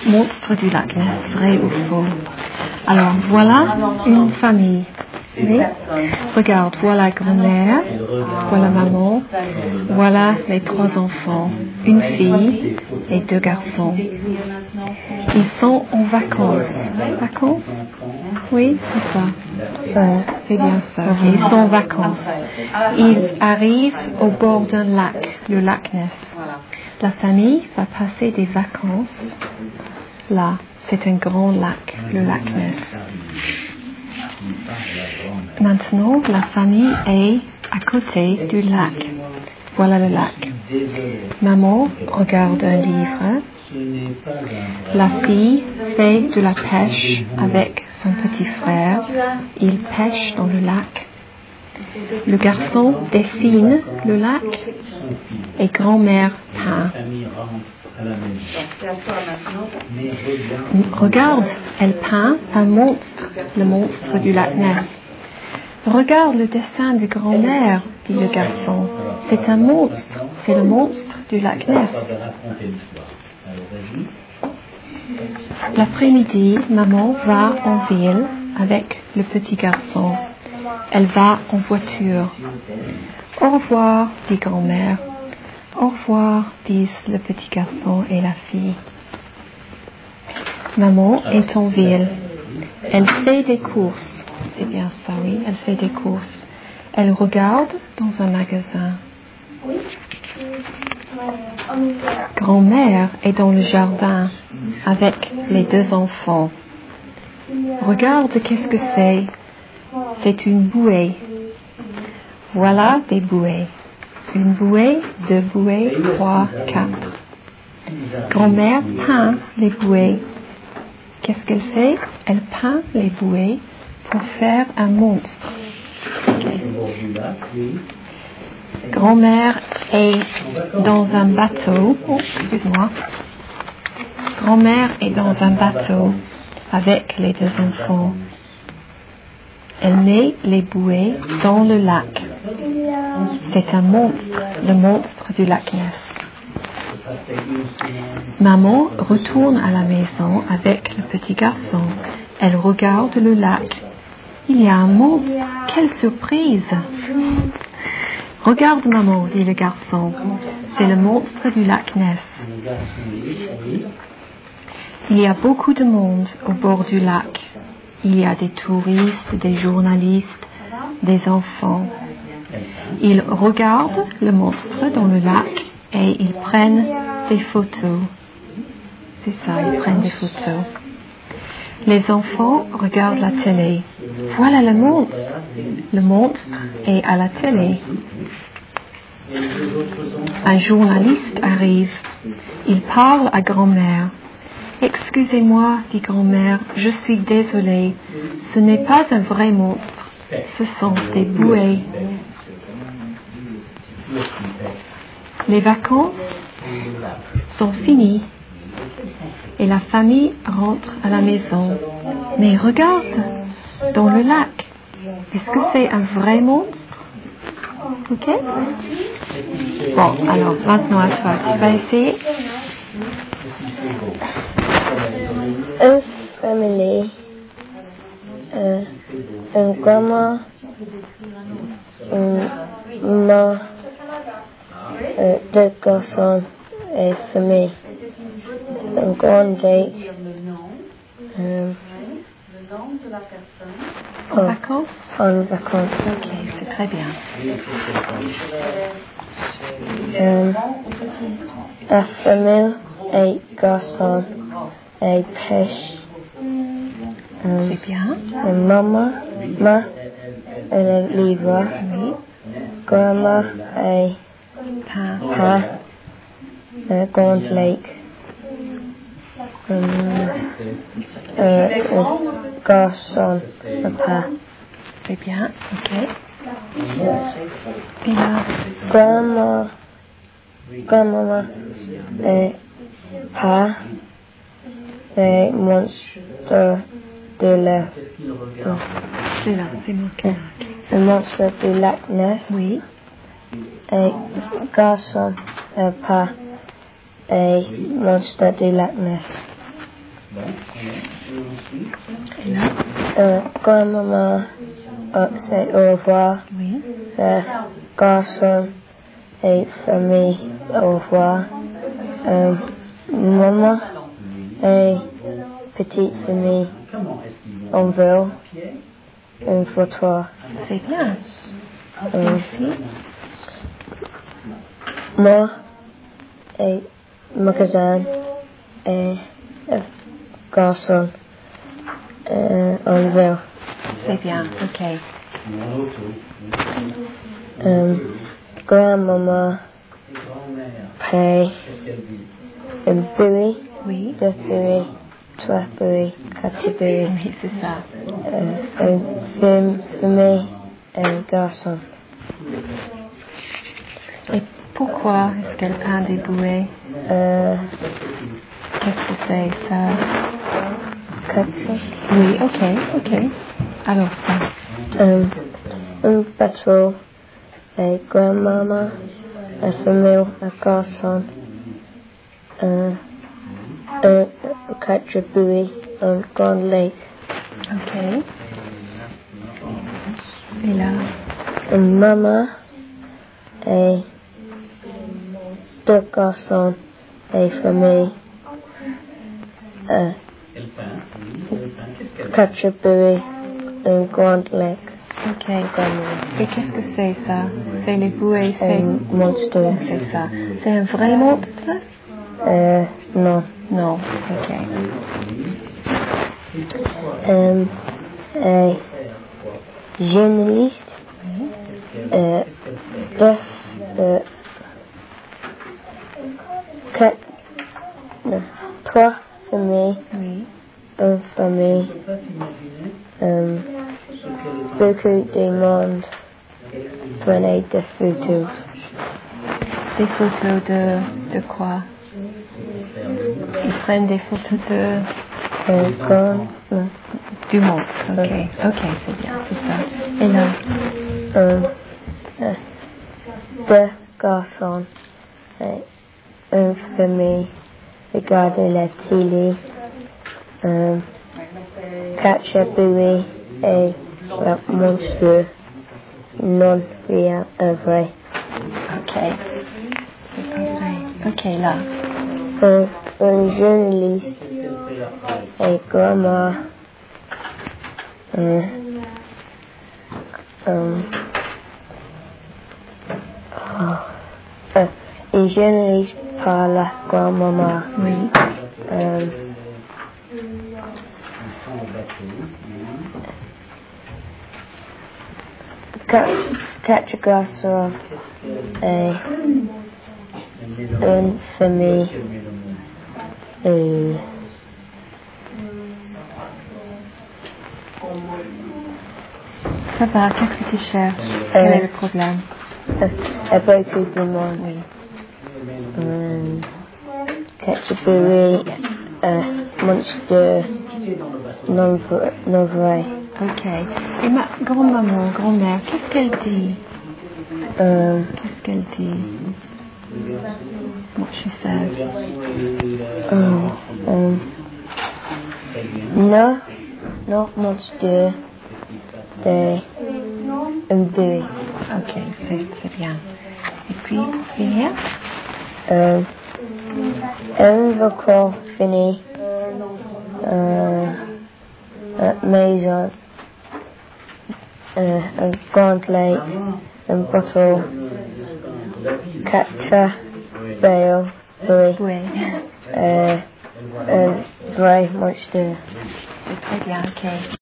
Monstre du lac Ness, vrai ou faux? Alors, voilà une famille. Oui. Regarde, voilà grand-mère, voilà maman, voilà les 3 enfants, une fille et 2 garçons. Ils sont en vacances. Vacances? Oui, c'est ça. C'est bien ça. Ils sont en vacances. Ils arrivent au bord d'un lac, le lac Ness. La famille va passer des vacances là. C'est un grand lac, le lac Ness. Maintenant, la famille est à côté du lac. Voilà le lac. Maman regarde un livre. La fille fait de la pêche avec son petit frère. Il pêche dans le lac. Le garçon dessine le lac et grand-mère peint. Regarde, elle peint un monstre, le monstre du lac Ness. Regarde le dessin de grand-mère, dit le garçon. C'est un monstre, c'est le monstre du lac Ness. L'après-midi, maman va en ville avec le petit garçon. Elle va en voiture. Au revoir, dit grand-mère. Au revoir, disent le petit garçon et la fille. Maman est en ville. Elle fait des courses. C'est bien ça, oui, elle fait des courses. Elle regarde dans un magasin. Grand-mère est dans le jardin avec les 2 enfants. Regarde, qu'est-ce que c'est? C'est une bouée. Voilà des bouées. Une bouée, 2 bouées, 3, 4. Grand-mère peint les bouées. Qu'est-ce qu'elle fait? Elle peint les bouées pour faire un monstre. Okay. Grand-mère est dans un bateau. Oh, excuse-moi. Grand-mère est dans un bateau avec les 2 enfants. Elle met les bouées dans le lac. C'est un monstre, le monstre du lac Ness. Maman retourne à la maison avec le petit garçon. Elle regarde le lac. Il y a un monstre. Quelle surprise! Regarde, maman, dit le garçon. C'est le monstre du lac Ness. Il y a beaucoup de monde au bord du lac. Il y a des touristes, des journalistes, des enfants. Ils regardent le monstre dans le lac et ils prennent des photos. C'est ça, ils prennent des photos. Les enfants regardent la télé. Voilà le monstre. Le monstre est à la télé. Un journaliste arrive. Il parle à grand-mère. Excusez-moi, dit grand-mère, je suis désolée. Ce n'est pas un vrai monstre. Ce sont des bouées. Les vacances sont finies et la famille rentre à la maison. Mais regarde, dans le lac, est-ce que c'est un vrai monstre? Ok? Bon, alors maintenant à toi, tu vas essayer. Un famille, un grandma, une maman, 2 garçons et famille. Un grand date. En vacances? En vacances. Ok, c'est très bien. La famille et garçons et pêche. C'est bien. Maman, et livre. Oui. Grandma et Pain. Grand Lake. Garçon, papa. C'est bien, ok. Et là, grandmaman et pas et monstre de la c'est là, c'est marqué. le monstre du lac Ness. Oui. Et garçon et pas et monstre du lac Ness. Grand-maman c'est au revoir. Oui. Garçon et famille au revoir. Maman et petite famille on veut une photo. C'est bien. Merci. Moi et magasin et garçon on veut. C'est bien, ok. Grand-maman paye une buée, Oui. 2 buées, 3 buées, 4 buées. Oui, c'est ça. Une famille et un garçon. Et pourquoi est-ce qu'elle peint des bouées? Qu'est-ce que c'est ça? Oui, ok. Alors ça. Un bateau, et grand-maman, un famille, un garçon, un 4 buées, un grand lac. Ok. Et là? Une maman et 2 garçons et famille. 4 buées, un grand lac. Ok. Et qu'est-ce que c'est ça? C'est les bouées, c'est Un monstre. c'est ça. C'est un vrai monstre? Non. Non. Ok. Un journaliste. 3 familles. Oui. Une famille. Beaucoup de monde. Prenez des photos. Des photos de quoi? Ils prennent des photos du monde. Ok, c'est bien, c'est ça. Et là? 2 garçons et une famille. Regardez la télé. 4 buées et le monstre. Non, rien, vrai. Ok. C'est pas vrai. Ok, là. Un journaliste et grand-mère. Un journaliste parle à grand-maman. Oui. 4 garçons et une famille. Ça va, qu'est-ce que tu cherches? Quel est le problème? Beaucoup de monde. Oui. 4 buées, monstre, non vrai. Ok. Et ma grand-maman, grand-mère, qu'est-ce qu'elle dit? Qu'est-ce qu'elle dit? What she says? Non, monstre, un buée. Ok, c'est bien. Et puis, finir? Un vocal fini. Maison. Un grand lac. Un bateau. 4 bales. Oui. Un vrai monstre. C'est très bien, ok.